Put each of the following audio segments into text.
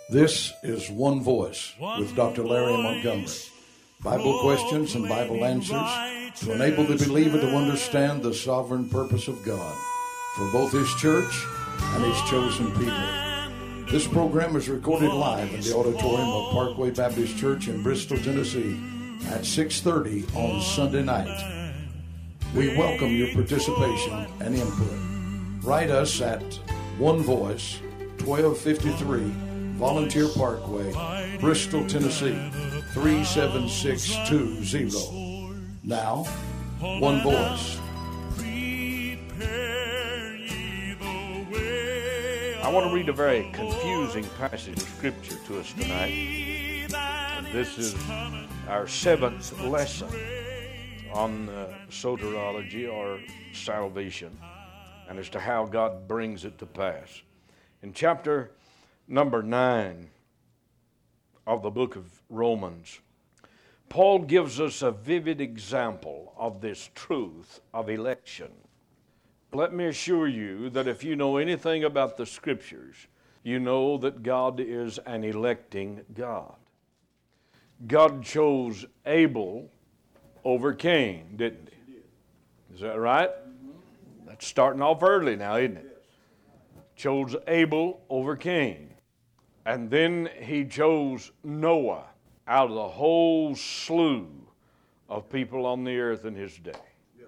This is One Voice with Dr. Larry Montgomery. Bible questions and Bible answers to enable the believer to understand the sovereign purpose of God for both His church and His chosen people. This program is recorded live in the auditorium of Parkway Baptist Church in Bristol, Tennessee at 6:30 on Sunday night. We welcome your participation and input. Write us at One Voice, 1253 Volunteer Parkway, Bristol, Tennessee, 37620. Now, One Voice. I want to read a very confusing passage of Scripture to us tonight. And this is our seventh lesson on soteriology or salvation and as to how God brings it to pass. In chapter number 9 of the book of Romans, Paul gives us a vivid example of this truth of election. Let me assure you that if you know anything about the Scriptures, you know that God is an electing God. God chose Abel over Cain, didn't He? Is that right? That's starting off early now, isn't it? Chose Abel over Cain. And then He chose Noah out of the whole slew of people on the earth in his day. Yes.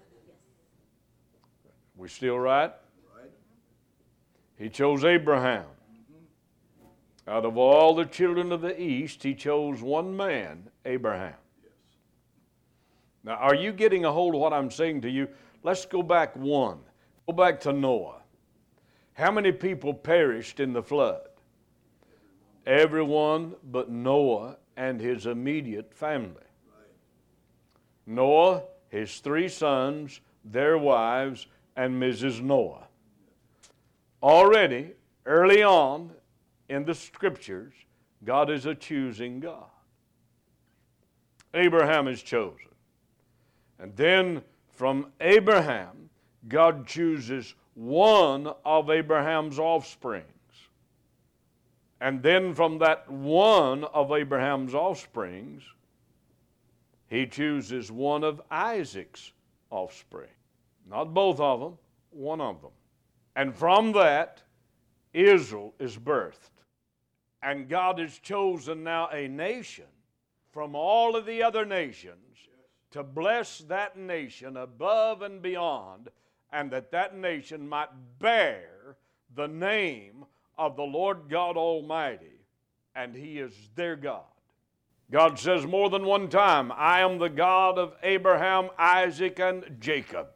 We still right? Right. He chose Abraham. Out of all the children of the East, He chose one man, Abraham. Yes. Now, are you getting a hold of what I'm saying to you? Let's go back one. Go back to Noah. How many people perished in the flood? Everyone but Noah and his immediate family. Right. Noah, his 3 sons, their wives, and Mrs. Noah. Already, early on in the Scriptures, God is a choosing God. Abraham is chosen. And then from Abraham, God chooses one of Abraham's offspring. And then from that one of Abraham's offsprings, He chooses one of Isaac's offspring. Not both of them, one of them. And from that, Israel is birthed. And God has chosen now a nation from all of the other nations to bless that nation above and beyond, and that nation might bear the name of the Lord God Almighty, and He is their God. God says more than one time, I am the God of Abraham, Isaac, and Jacob.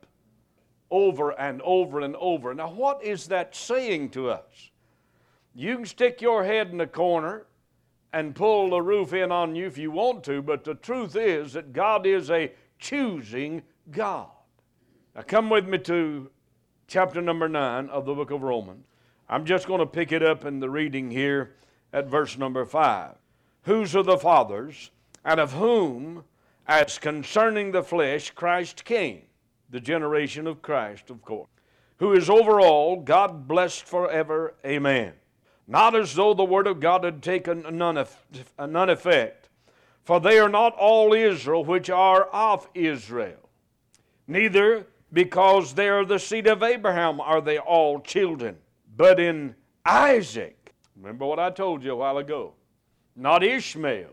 Over and over and over. Now, what is that saying to us? You can stick your head in the corner and pull the roof in on you if you want to, but the truth is that God is a choosing God. Now, come with me to chapter number 9 of the book of Romans. I'm just going to pick it up in the reading here at verse number 5. Whose are the fathers, and of whom, as concerning the flesh, Christ came, the generation of Christ, of course, who is over all, God blessed forever. Amen. Not as though the word of God had taken none effect, for they are not all Israel which are of Israel, neither because they are the seed of Abraham are they all children. But in Isaac, remember what I told you a while ago, not Ishmael.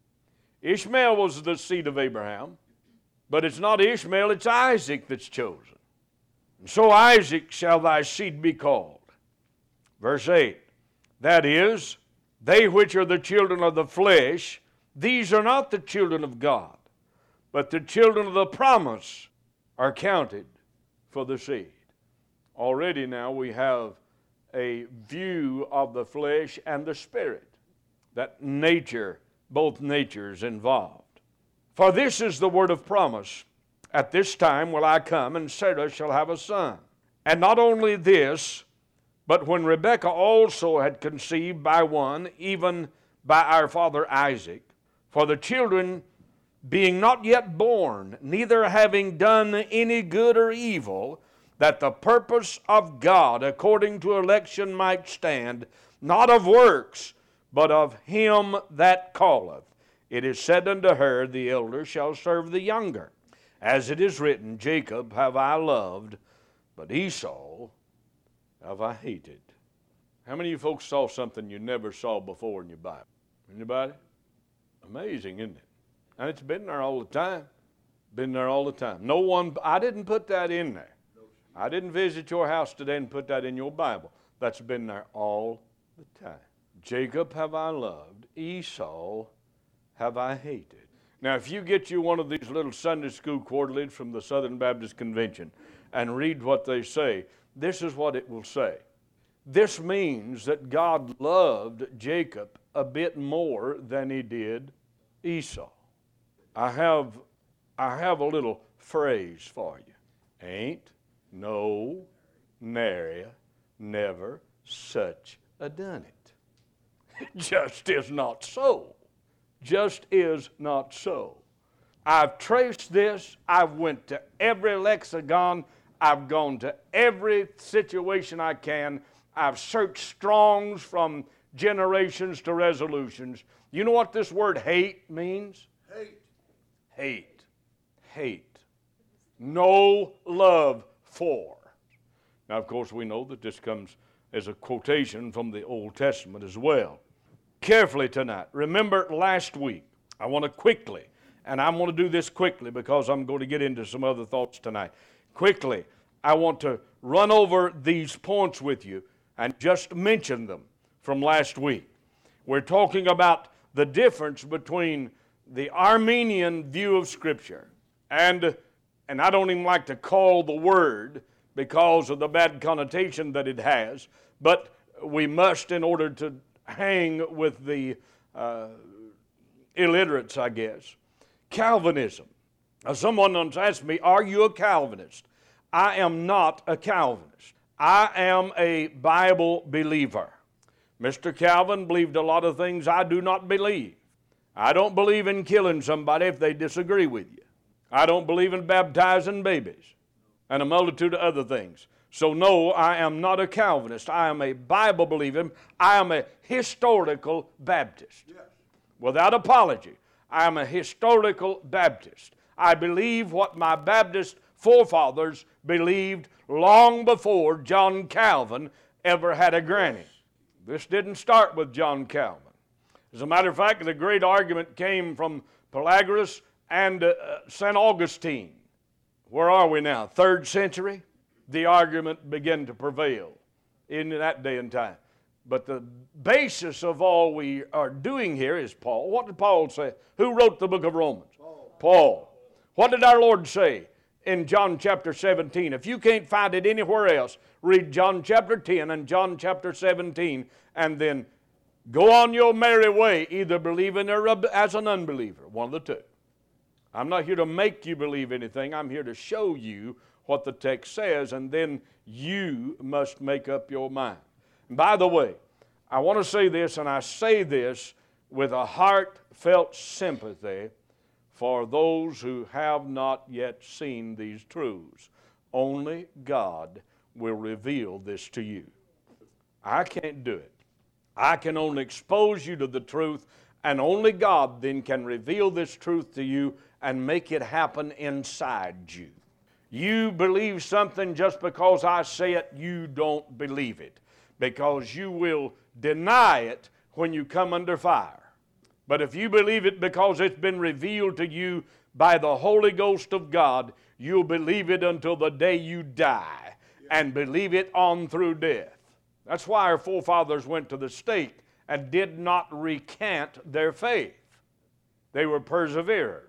Ishmael was the seed of Abraham, but it's not Ishmael, it's Isaac that's chosen. And so Isaac shall thy seed be called. Verse 8, that is, they which are the children of the flesh, these are not the children of God, but the children of the promise are counted for the seed. Already now we have a view of the flesh and the spirit, that nature, both natures involved. For this is the word of promise, at this time will I come, and Sarah shall have a son. And not only this, but when Rebekah also had conceived by one, even by our father Isaac, for the children being not yet born, neither having done any good or evil, that the purpose of God according to election might stand, not of works, but of him that calleth. It is said unto her, the elder shall serve the younger. As it is written, Jacob have I loved, but Esau have I hated. How many of you folks saw something you never saw before in your Bible? Anybody? Amazing, isn't it? And it's been there all the time. Been there all the time. No one, I didn't put that in there. I didn't visit your house today and put that in your Bible. That's been there all the time. Jacob have I loved, Esau have I hated. Now, if you get you one of these little Sunday school quarterlies from the Southern Baptist Convention and read what they say, this is what it will say. This means that God loved Jacob a bit more than he did Esau. I have a little phrase for you. Ain't no nary never such a done it. It just is not so. Just is not so. I've traced this. I've went to every lexicon. I've gone to every situation I can. I've searched Strong's from generations to resolutions. You know what this word hate means? Hate. Hate. Hate. No love for. Now, of course, we know that this comes as a quotation from the Old Testament as well. Carefully tonight. Remember last week, I want to quickly, and I'm going to do this quickly because I'm going to get into some other thoughts tonight. Quickly, I want to run over these points with you and just mention them from last week. We're talking about the difference between the Arminian view of Scripture and I don't even like to call the word because of the bad connotation that it has, but we must in order to hang with the illiterates, I guess. Calvinism. Now, someone once asked me, are you a Calvinist? I am not a Calvinist. I am a Bible believer. Mr. Calvin believed a lot of things I do not believe. I don't believe in killing somebody if they disagree with you. I don't believe in baptizing babies and a multitude of other things. So no, I am not a Calvinist. I am a Bible believer. I am a historical Baptist. Yes. Without apology, I am a historical Baptist. I believe what my Baptist forefathers believed long before John Calvin ever had a granny. This didn't start with John Calvin. As a matter of fact, the great argument came from Pelagius and St. Augustine. Where are we now? 3rd century? The argument began to prevail in that day and time. But the basis of all we are doing here is Paul. What did Paul say? Who wrote the book of Romans? Paul. What did our Lord say in John chapter 17? If you can't find it anywhere else, read John chapter 10 and John chapter 17 and then go on your merry way, either believing or as an unbeliever, one of the two. I'm not here to make you believe anything. I'm here to show you what the text says, and then you must make up your mind. And by the way, I want to say this, and I say this with a heartfelt sympathy for those who have not yet seen these truths. Only God will reveal this to you. I can't do it. I can only expose you to the truth, and only God then can reveal this truth to you and make it happen inside you. You believe something just because I say it, you don't believe it, because you will deny it when you come under fire. But if you believe it because it's been revealed to you by the Holy Ghost of God, you'll believe it until the day you die, and believe it on through death. That's why our forefathers went to the stake and did not recant their faith. They were perseverers.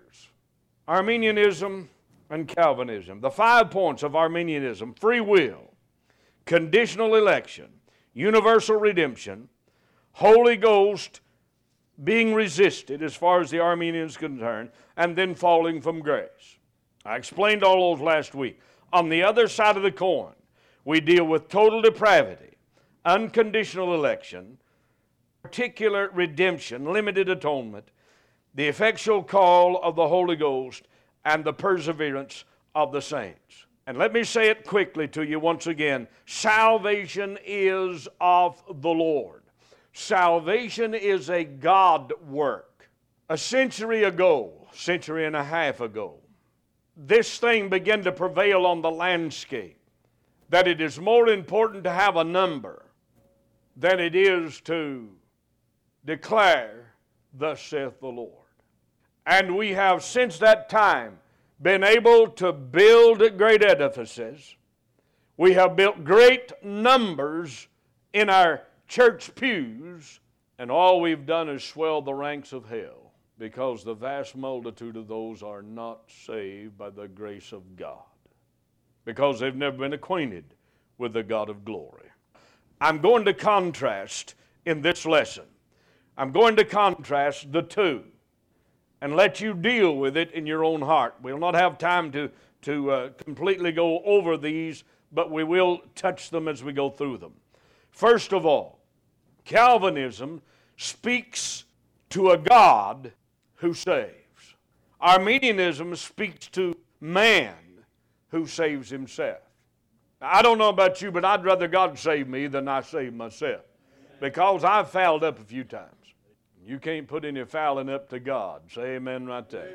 Arminianism and Calvinism. The 5 points of Arminianism: free will, conditional election, universal redemption, Holy Ghost being resisted as far as the Arminians are concerned, and then falling from grace. I explained all those last week. On the other side of the coin, we deal with total depravity, unconditional election, particular redemption, limited atonement, the effectual call of the Holy Ghost, and the perseverance of the saints. And let me say it quickly to you once again. Salvation is of the Lord. Salvation is a God work. A century and a half ago, this thing began to prevail on the landscape, that it is more important to have a number than it is to declare, "Thus saith the Lord." And we have since that time been able to build great edifices. We have built great numbers in our church pews, and all we've done is swell the ranks of hell, because the vast multitude of those are not saved by the grace of God, because they've never been acquainted with the God of glory. I'm going to contrast in this lesson. I'm going to contrast the two and let you deal with it in your own heart. We'll not have time to completely go over these, but we will touch them as we go through them. First of all, Calvinism speaks to a God who saves. Arminianism speaks to man who saves himself. Now, I don't know about you, but I'd rather God save me than I save myself, because I've fouled up a few times. You can't put any fouling up to God. Say amen right there.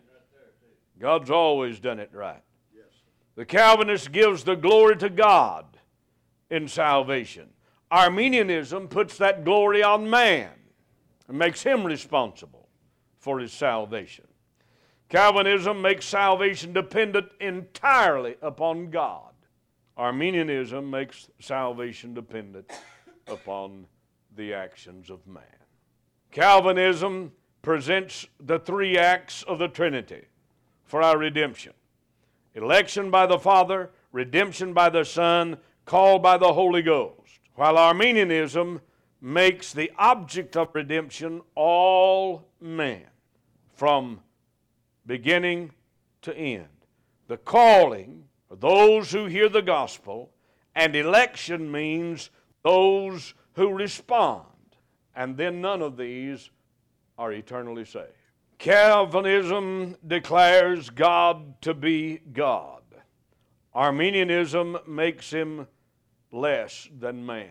God's always done it right. The Calvinist gives the glory to God in salvation. Arminianism puts that glory on man and makes him responsible for his salvation. Calvinism makes salvation dependent entirely upon God. Arminianism makes salvation dependent upon the actions of man. Calvinism presents the three acts of the Trinity for our redemption: election by the Father, redemption by the Son, called by the Holy Ghost. While Arminianism makes the object of redemption all men, from beginning to end. The calling for those who hear the gospel, and election means those who respond. And then none of these are eternally saved. Calvinism declares God to be God. Arminianism makes him less than man,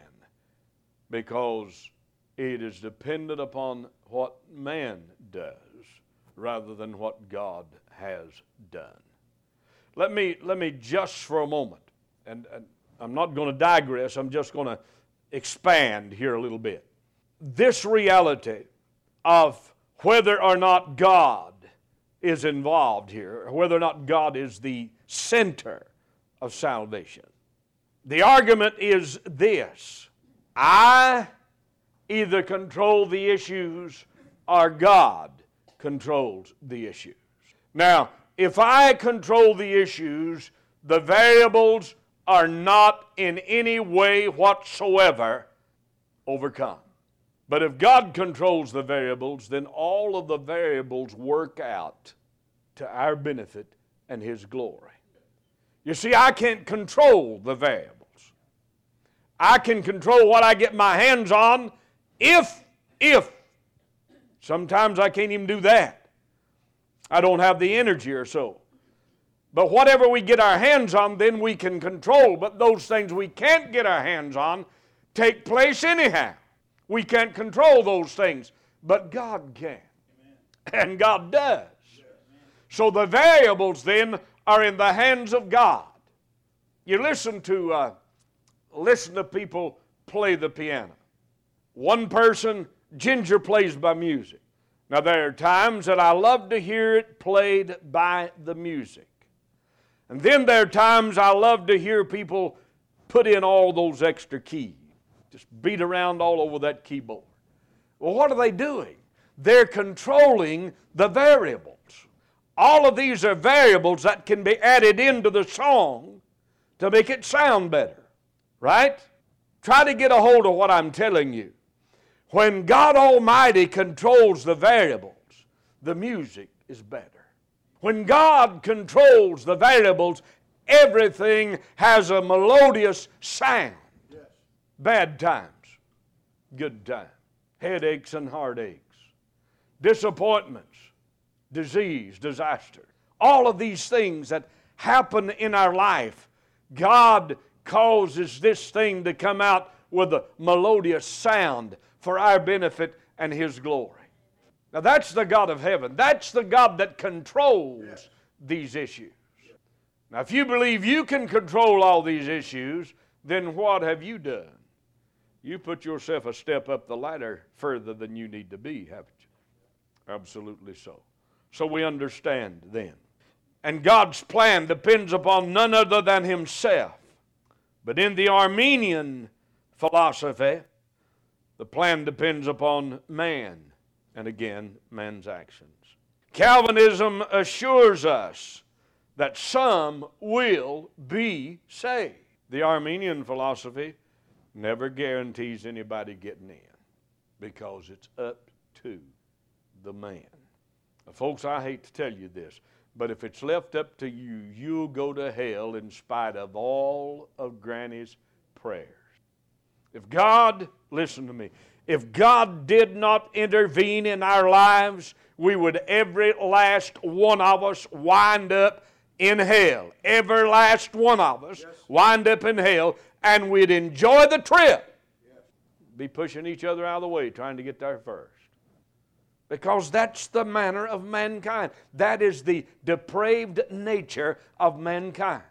because it is dependent upon what man does rather than what God has done. Let me just for a moment, and I'm not going to digress, I'm just going to expand here a little bit. This reality of whether or not God is involved here, or whether or not God is the center of salvation. The argument is this: I either control the issues or God controls the issues. Now, if I control the issues, the variables are not in any way whatsoever overcome. But if God controls the variables, then all of the variables work out to our benefit and His glory. You see, I can't control the variables. I can control what I get my hands on if. Sometimes I can't even do that. I don't have the energy or so. But whatever we get our hands on, then we can control. But those things we can't get our hands on take place anyhow. We can't control those things, but God can. Amen. And God does. Sure. So the variables then are in the hands of God. You listen to people play the piano. One person, Ginger, plays by music. Now there are times that I love to hear it played by the music. And then there are times I love to hear people put in all those extra keys. Just beat around all over that keyboard. Well, what are they doing? They're controlling the variables. All of these are variables that can be added into the song to make it sound better. Right? Try to get a hold of what I'm telling you. When God Almighty controls the variables, the music is better. When God controls the variables, everything has a melodious sound. Bad times, good times, headaches and heartaches, disappointments, disease, disaster. All of these things that happen in our life, God causes this thing to come out with a melodious sound for our benefit and His glory. Now that's the God of heaven. That's the God that controls these issues. Now if you believe you can control all these issues, then what have you done? You put yourself a step up the ladder further than you need to be, haven't you? Absolutely so. So we understand then. And God's plan depends upon none other than Himself. But in the Arminian philosophy, the plan depends upon man, and again, man's actions. Calvinism assures us that some will be saved. The Arminian philosophy never guarantees anybody getting in, because it's up to the man. Now, folks, I hate to tell you this, but if it's left up to you, you'll go to hell in spite of all of Granny's prayers. If God, listen to me, if God did not intervene in our lives, we would, every last one of us, wind up in hell. Every last one of us wind up in hell, and we'd enjoy the trip. Be pushing each other out of the way, trying to get there first. Because that's the manner of mankind. That is the depraved nature of mankind.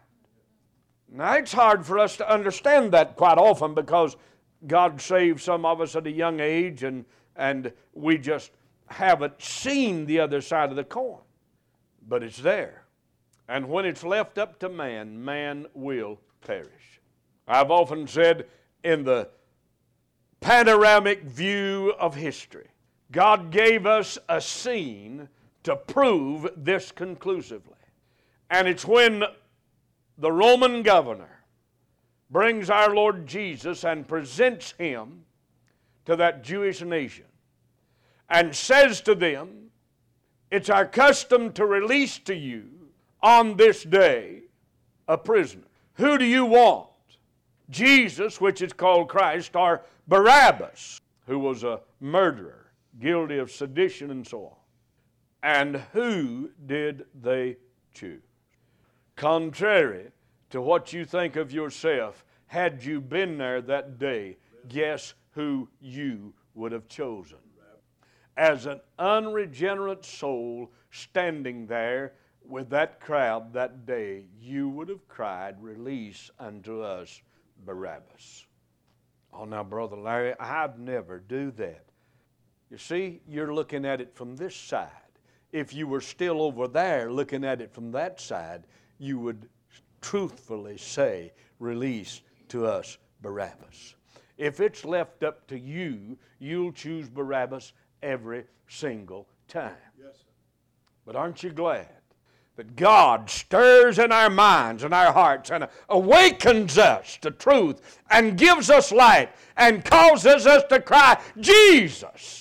Now, it's hard for us to understand that quite often, because God saved some of us at a young age, and we just haven't seen the other side of the coin. But it's there. And when it's left up to man, man will perish. I've often said, in the panoramic view of history, God gave us a scene to prove this conclusively. And it's when the Roman governor brings our Lord Jesus and presents Him to that Jewish nation and says to them, it's our custom to release to you on this day a prisoner. Who do you want? Jesus, which is called Christ, or Barabbas, who was a murderer, guilty of sedition and so on. And who did they choose? Contrary to what you think of yourself, had you been there that day, guess who you would have chosen? As an unregenerate soul standing there with that crowd that day, you would have cried, release unto us Barabbas. Oh, now, Brother Larry, I'd never do that. You see, you're looking at it from this side. If you were still over there looking at it from that side, you would truthfully say, release to us Barabbas. If it's left up to you, you'll choose Barabbas every single time. Yes, sir. But aren't you glad that God stirs in our minds and our hearts and awakens us to truth and gives us light and causes us to cry, Jesus!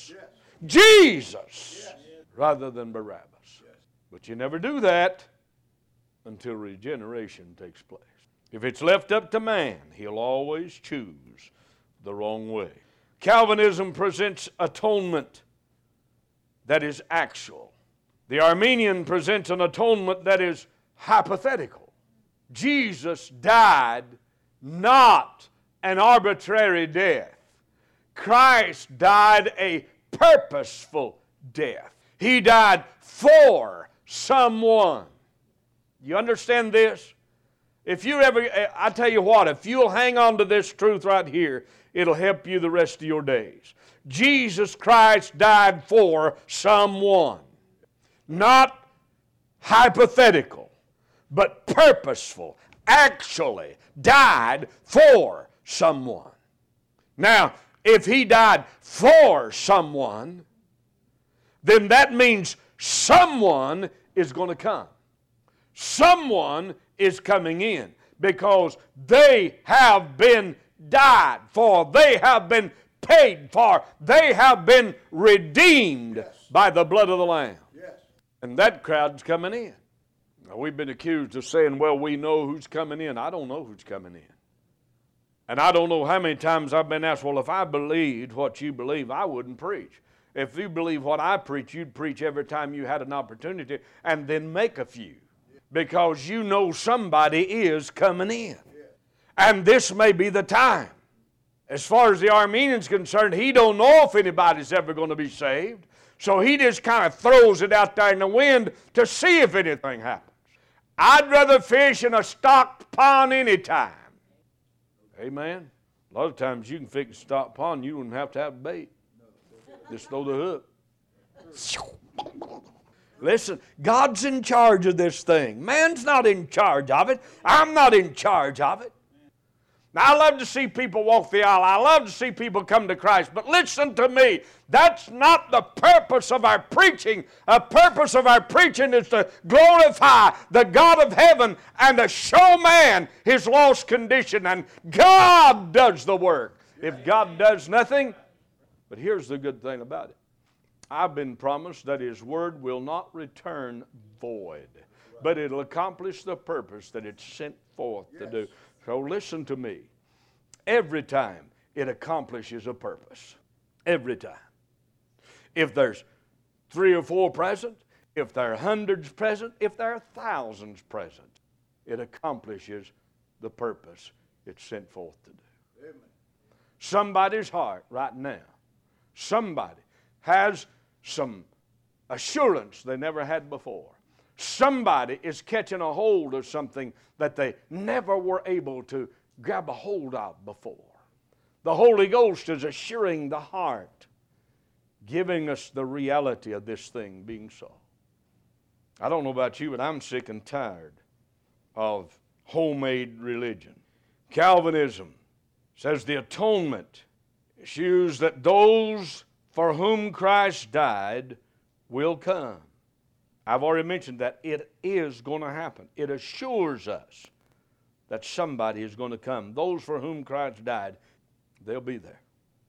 Jesus, rather than Barabbas. But you never do that until regeneration takes place. If it's left up to man, he'll always choose the wrong way. Calvinism presents atonement that is actual. The Arminian presents an atonement that is hypothetical. Jesus died not an arbitrary death. Christ died a purposeful death. He died for someone. You understand this? If you ever, I tell you what, if you'll hang on to this truth right here, it'll help you the rest of your days. Jesus Christ died for someone. Not hypothetical, but purposeful. Actually died for someone. Now, if He died for someone, then that means someone is going to come. Someone is coming in, because they have been died for. They have been paid for. They have been redeemed by the blood of the Lamb. Yes. And that crowd's coming in. Now, we've been accused of saying, well, we know who's coming in. I don't know who's coming in. And I don't know how many times I've been asked, well, if I believed what you believe, I wouldn't preach. If you believe what I preach, you'd preach every time you had an opportunity, and then make a few. Because you know somebody is coming in. And this may be the time. As far as the Arminian's concerned, he don't know if anybody's ever going to be saved. So he just kind of throws it out there in the wind to see if anything happens. I'd rather fish in a stocked pond anytime. Amen. A lot of times you can fish a stocked pond, you don't have to have bait. Just throw the hook. Listen, God's in charge of this thing. Man's not in charge of it. I'm not in charge of it. Now, I love to see people walk the aisle. I love to see people come to Christ. But listen to me. That's not the purpose of our preaching. The purpose of our preaching is to glorify the God of heaven and to show man his lost condition. And God does the work. If God does nothing, but here's the good thing about it. I've been promised that His Word will not return void, but it'll accomplish the purpose that it's sent forth to do. So listen to me. Every time it accomplishes a purpose. Every time. If there's 3 or 4 present, if there are hundreds present, if there are thousands present, it accomplishes the purpose it's sent forth to do. Amen. Somebody's heart right now, somebody has some assurance they never had before. Somebody is catching a hold of something that they never were able to grab a hold of before. The Holy Ghost is assuring the heart, giving us the reality of this thing being so. I don't know about you, but I'm sick and tired of homemade religion. Calvinism says the atonement issues that those for whom Christ died will come. I've already mentioned that it is going to happen. It assures us that somebody is going to come. Those for whom Christ died, they'll be there.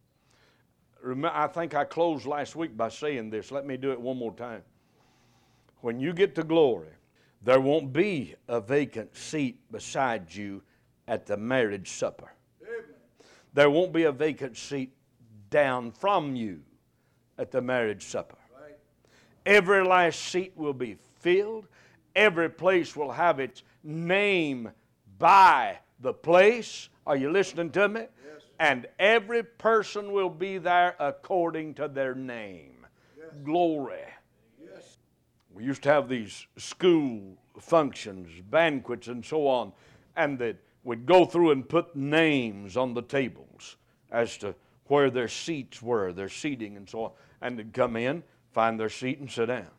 I think I closed last week by saying this. Let me do it one more time. When you get to glory, there won't be a vacant seat beside you at the marriage supper. Amen. There won't be a vacant seat down from you at the marriage supper. Right. Every last seat will be filled. Every place will have its name by the place. Are you listening to me? Yes. And every person will be there according to their name. Yes. Glory. Yes. We used to have these school functions, banquets, and so on, and that we'd go through and put names on the tables as to where their seats were, their seating and so on, and they'd come in, find their seat, and sit down.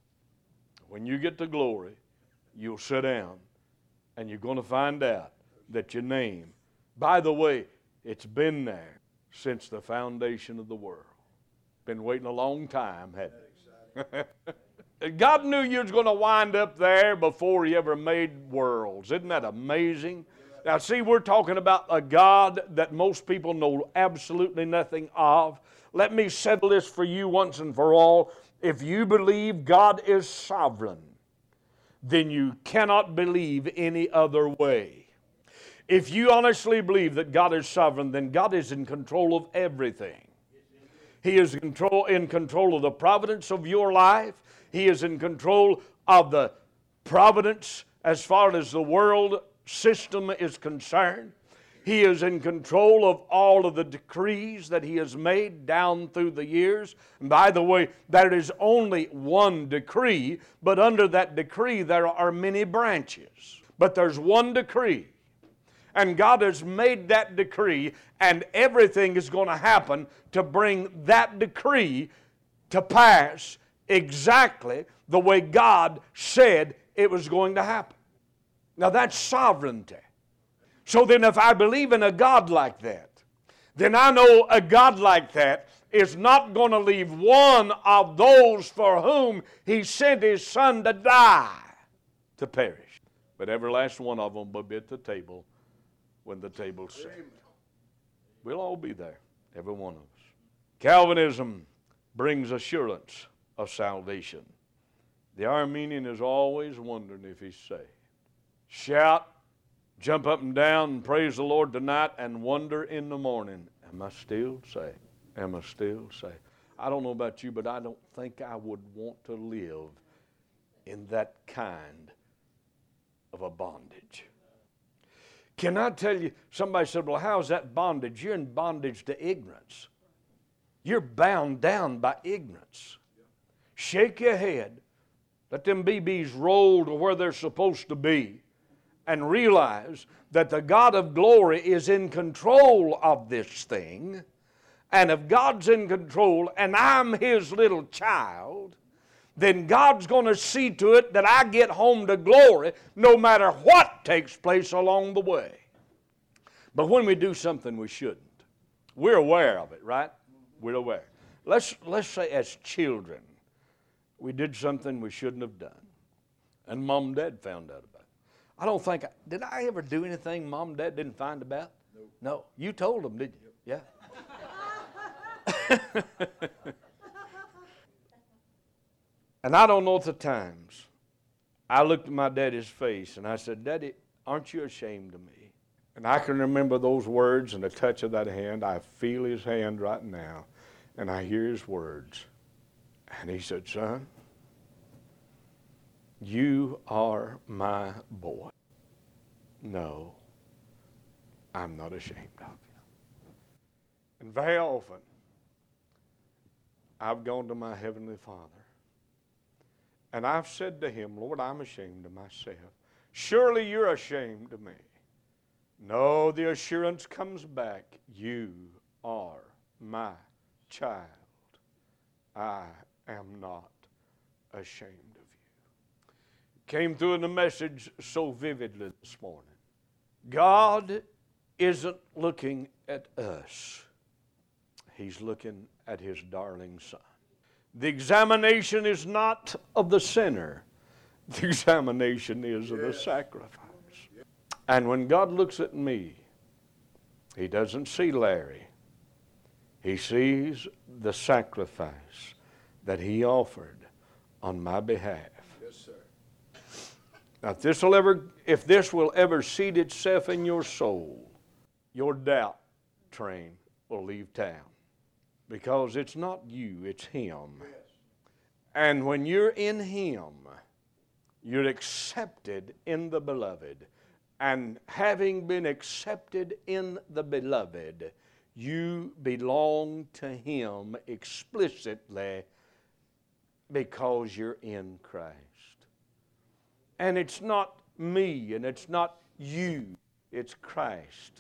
When you get to glory, you'll sit down, and you're going to find out that your name, by the way, it's been there since the foundation of the world. Been waiting a long time, hadn't it? God knew you was going to wind up there before He ever made worlds. Isn't that amazing? Now, see, we're talking about a God that most people know absolutely nothing of. Let me settle this for you once and for all. If you believe God is sovereign, then you cannot believe any other way. If you honestly believe that God is sovereign, then God is in control of everything. He is in control of the providence of your life. He is in control of the providence as far as the world system is concerned. He is in control of all of the decrees that He has made down through the years. And by the way, there is only one decree, but under that decree there are many branches. But there's one decree. And God has made that decree, and everything is going to happen to bring that decree to pass exactly the way God said it was going to happen. Now that's sovereignty. So then if I believe in a God like that, then I know a God like that is not going to leave one of those for whom He sent His Son to die to perish. But every last one of them will be at the table when the table's set. We'll all be there, every one of us. Calvinism brings assurance of salvation. The Arminian is always wondering if he's saved. Shout, jump up and down and praise the Lord tonight and wonder in the morning, am I still saved? Am I still saved? I don't know about you, but I don't think I would want to live in that kind of a bondage. Can I tell you, somebody said, well, how is that bondage? You're in bondage to ignorance. You're bound down by ignorance. Shake your head. Let them BBs roll to where they're supposed to be and realize that the God of glory is in control of this thing. And if God's in control and I'm His little child, then God's going to see to it that I get home to glory no matter what takes place along the way. But when we do something we shouldn't, we're aware of it, right? We're aware. Let's say as children, we did something we shouldn't have done. And Mom and Dad found out about it. I don't think, did I ever do anything Mom and Dad didn't find about? No. You told them, didn't you? Yeah. And I don't know at the times, I looked at my daddy's face and I said, Daddy, aren't you ashamed of me? And I can remember those words and the touch of that hand. I feel his hand right now and I hear his words. And he said, son, you are my boy. No, I'm not ashamed of you. And very often, I've gone to my Heavenly Father and I've said to Him, Lord, I'm ashamed of myself. Surely you're ashamed of me. No, the assurance comes back. You are my child. I am not ashamed of you. Came through in the message so vividly this morning. God isn't looking at us. He's looking at His darling Son. The examination is not of the sinner. The examination is of the sacrifice. And when God looks at me, He doesn't see Larry. He sees the sacrifice that He offered on my behalf. Yes, sir. Now, if this will ever seed itself in your soul, your doubt train will leave town. Because it's not you, it's Him. Yes. And when you're in Him, you're accepted in the Beloved. And having been accepted in the Beloved, you belong to Him explicitly because you're in Christ. And it's not me and it's not you, it's Christ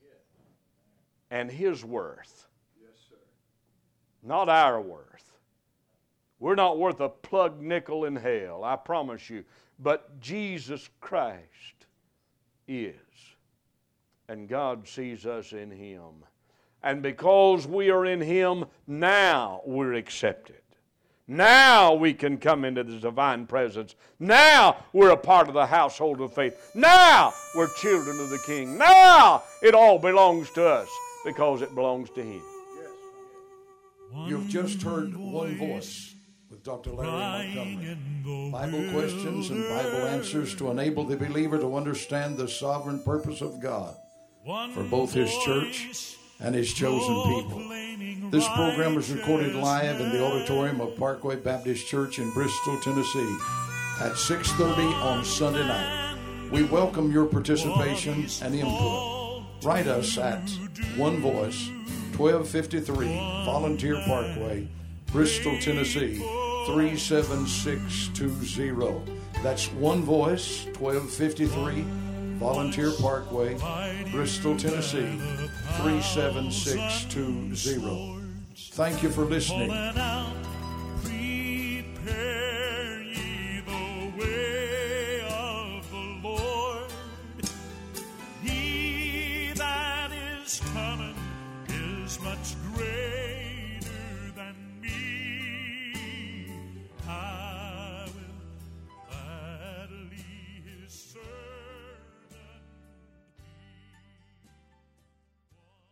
and His worth. Yes, sir. Not our worth. We're not worth a plug nickel in hell, I promise you. But Jesus Christ is. And God sees us in Him. And because we are in Him, now we're accepted. Now we can come into the divine presence. Now we're a part of the household of faith. Now we're children of the King. Now it all belongs to us because it belongs to Him. You've just heard One Voice with Dr. Larry Montgomery. Bible questions and Bible answers to enable the believer to understand the sovereign purpose of God for both His church and His chosen people. This program is recorded live in the auditorium of Parkway Baptist Church in Bristol, Tennessee at 6:30 on Sunday night. We welcome your participation and input. Write us at One Voice, 1253 Volunteer Parkway, Bristol, Tennessee, 37620. That's One Voice, 1253 Volunteer Parkway, Bristol, Tennessee, 37620. Thank you for listening.